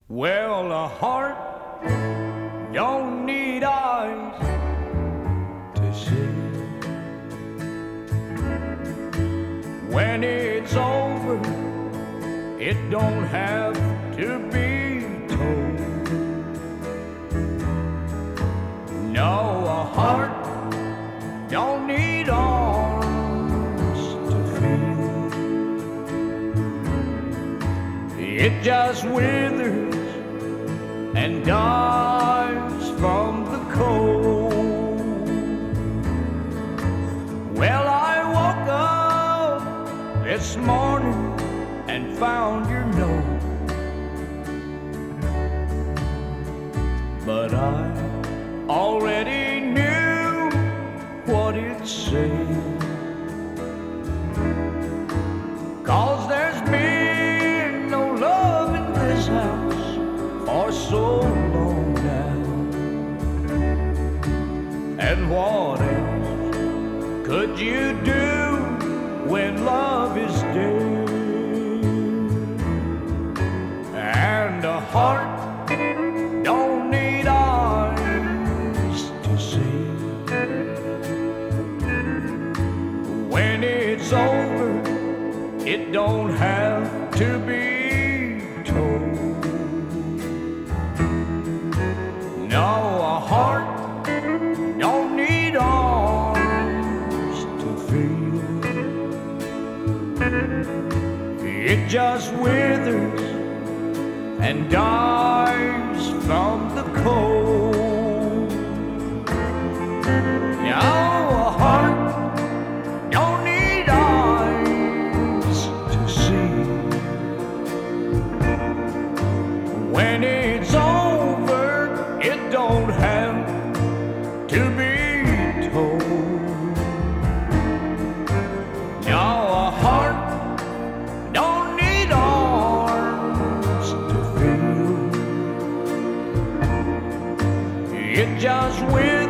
Well, a heart don't need eyes to see. When it's over, it don't have to be told. No, a heart don't need arms to feel. It just withers and dies from the cold. Well, I woke up this morning and found your note, but I already knew what it said. 'Cause there's been no love in this house for so long now. And what else could you do when love is dead? And a heart don't need eyes to see. When it's over, it don't have to be told. No, a heart don't need arms to feel. It just withers and dies from the cold. Now, a heart don't need eyes to see. When it's over, it don't have to be told. Now, a heart don't need arms to feel. It just will.